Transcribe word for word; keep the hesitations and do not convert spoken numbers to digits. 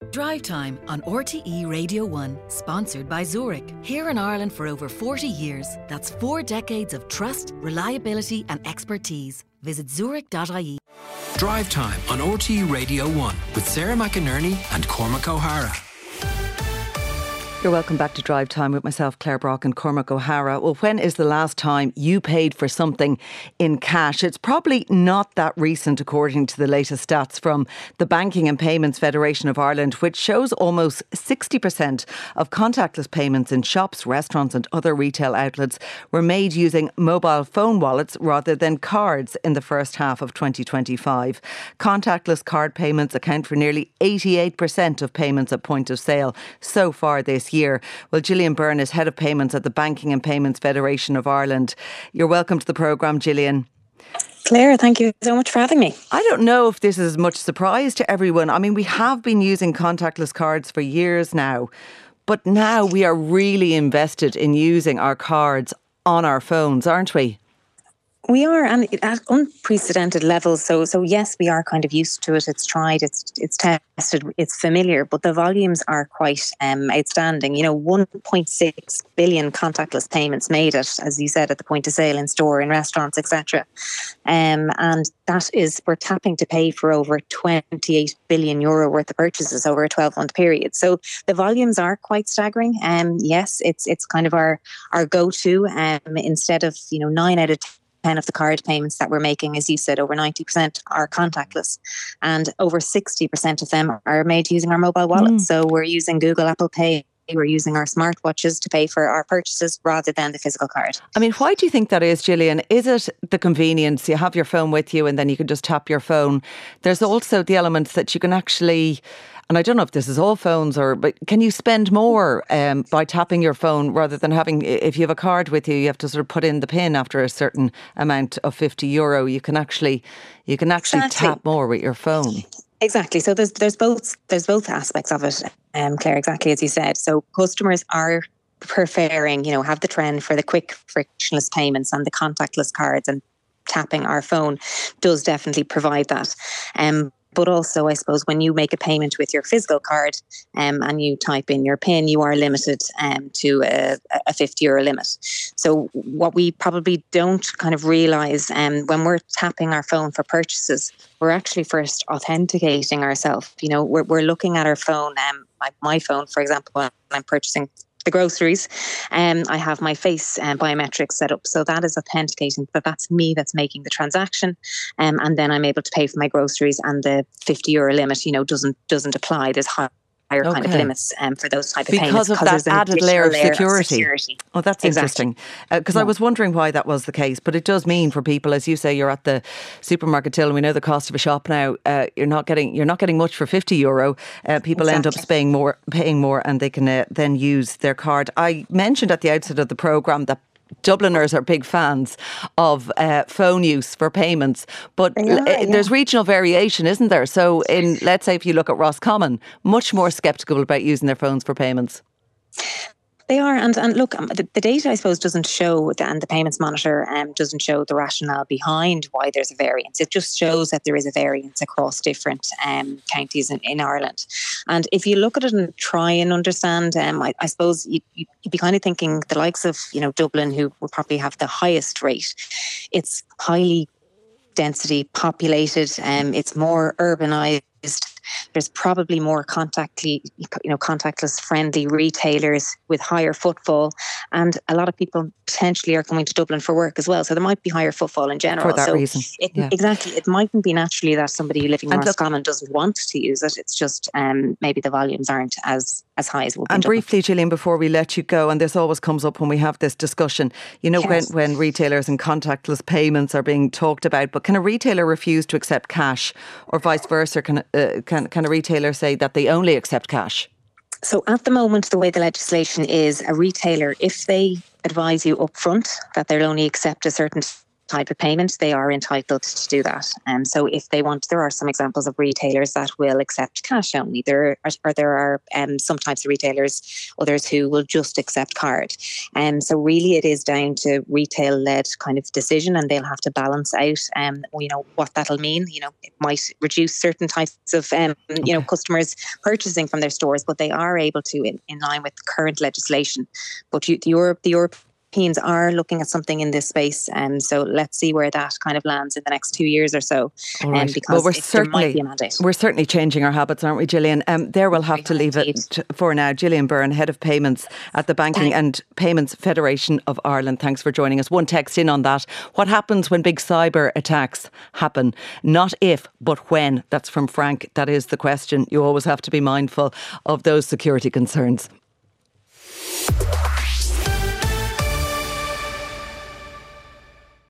Drive Time on R T E Radio one, sponsored by Zurich. Here in Ireland for over forty years. That's four decades of trust, reliability and expertise. Visit zurich dot I E. Drive Time on R T E Radio one with Sarah McInerney and Cormac O'Hara. You're welcome back to Drive Time with myself, Claire Brock and Cormac O'Hara. Well, when is the last time you paid for something in cash? It's probably not that recent, according to the latest stats from the Banking and Payments Federation of Ireland, which shows almost sixty percent of contactless payments in shops, restaurants and other retail outlets were made using mobile phone wallets rather than cards in the first half of twenty twenty-five. Contactless card payments account for nearly eighty-eight percent of payments at point of sale so far this year. year. Well, Gillian Byrne is Head of Payments at the Banking and Payments Federation of Ireland. You're welcome to the programme, Gillian. Claire, thank you so much for having me. I don't know if this is much surprise to everyone. I mean, we have been using contactless cards for years now, but now we are really invested in using our cards on our phones, aren't we? We are, and at unprecedented levels. So, so yes, we are kind of used to it. It's tried, it's it's tested, it's familiar, but the volumes are quite um, outstanding. You know, one point six billion contactless payments made at, as you said, at the point of sale, in store, in restaurants, et cetera. Um, and that is, we're tapping to pay for over twenty-eight billion euro worth of purchases over a twelve-month period. So the volumes are quite staggering. Um, yes, it's it's kind of our our go-to. Um, instead of you know nine out of ten of the card payments that we're making, as you said, over ninety percent are contactless, and over sixty percent of them are made using our mobile wallet. Mm. So we're using Google Apple Pay, we're using our smartwatches to pay for our purchases rather than the physical card. I mean, why do you think that is, Gillian? Is it the convenience? You have your phone with you and then you can just tap your phone. There's also the element that you can actually, and I don't know if this is all phones, or but can you spend more um, by tapping your phone rather than having, if you have a card with you, you have to sort of put in the PIN after a certain amount of fifty euro. You can actually, you can actually exactly. tap more with your phone. Exactly. So there's there's both there's both aspects of it, um, Claire. Exactly as you said. So customers are preferring, you know, have the trend for the quick, frictionless payments, and the contactless cards and tapping our phone does definitely provide that. Um, But also, I suppose, when you make a payment with your physical card um, and you type in your PIN, you are limited um, to a, a fifty euro limit. So what we probably don't kind of realise um, when we're tapping our phone for purchases, we're actually first authenticating ourselves. You know, we're, we're looking at our phone, um, like my phone, for example, when I'm purchasing the groceries, um, I have my face um, biometrics set up. So that is authenticating that that's me that's making the transaction. Um, and then I'm able to pay for my groceries, and the fifty euro limit, you know, doesn't doesn't apply. There's high, higher okay. kind of limits um, for those type of because payments. Of because of that added layer of layer security. Of security. Oh, that's exactly. interesting. Because uh, yeah. I was wondering why that was the case. But it does mean for people, as you say, you're at the supermarket till, and we know the cost of a shop now. Uh, you're not getting you're not getting much for fifty euro. Uh, people exactly. end up paying more, paying more, and they can uh, then use their card. I mentioned at the outset of the programme that Dubliners are big fans of uh, phone use for payments, but are, yeah. there's regional variation, isn't there? So in, let's say if you look at Roscommon, much more sceptical about using their phones for payments. They are, and and look, um, the, the data, I suppose, doesn't show, the, and the Payments Monitor um, doesn't show the rationale behind why there's a variance. It just shows that there is a variance across different um, counties in, in Ireland. And if you look at it and try and understand, um, I, I suppose you, you, you'd be kind of thinking the likes of, you know, Dublin, who will probably have the highest rate. It's highly density populated, um, it's more urbanised. There's probably more contactly, you know, contactless friendly retailers with higher footfall, and a lot of people potentially are coming to Dublin for work as well. So there might be higher footfall in general. For that so reason, it, yeah. exactly, it mightn't be naturally that somebody living in Roscommon doesn't want to use it. It's just um, maybe the volumes aren't as as high as would be. And briefly, Gillian, before we let you go, and this always comes up when we have this discussion, you know, yes. when when retailers and contactless payments are being talked about, but can a retailer refuse to accept cash, or vice versa? Can uh, can can a retailer say that they only accept cash? So at the moment, the way the legislation is, a retailer, if they advise you up front that they'll only accept a certain type of payment, they are entitled to do that. And um, so if they want, there are some examples of retailers that will accept cash only. There are, or there are um, some types of retailers, others who will just accept card. And um, so really it is down to retail-led kind of decision, and they'll have to balance out, um, you know, what that'll mean. You know, it might reduce certain types of, um, you okay. know, customers purchasing from their stores, but they are able to in, in line with current legislation. But you, the Europe, the Europe. Europeans are looking at something in this space, and um, so let's see where that kind of lands in the next two years or so. All right. Um, because well, we're it, certainly, there might be a mandate. We're certainly changing our habits, aren't we, Gillian? Um, there we'll have to leave it for now. Gillian Byrne, Head of Payments at the Banking Thanks. and Payments Federation of Ireland. Thanks for joining us. One text in on that. What happens when big cyber attacks happen? Not if, but when. That's from Frank. That is the question. You always have to be mindful of those security concerns.